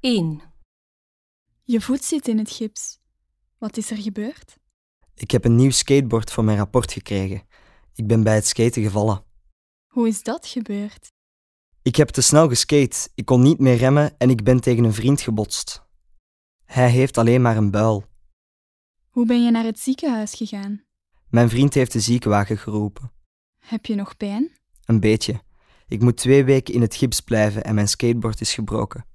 1. Je voet zit in het gips. Wat is er gebeurd? Ik heb een nieuw skateboard voor mijn rapport gekregen. Ik ben bij het skaten gevallen. Hoe is dat gebeurd? Ik heb te snel geskate, ik kon niet meer remmen en ik ben tegen een vriend gebotst. Hij heeft alleen maar een buil. Hoe ben je naar het ziekenhuis gegaan? Mijn vriend heeft de ziekenwagen geroepen. Heb je nog pijn? Een beetje. Ik moet 2 weken in het gips blijven en mijn skateboard is gebroken.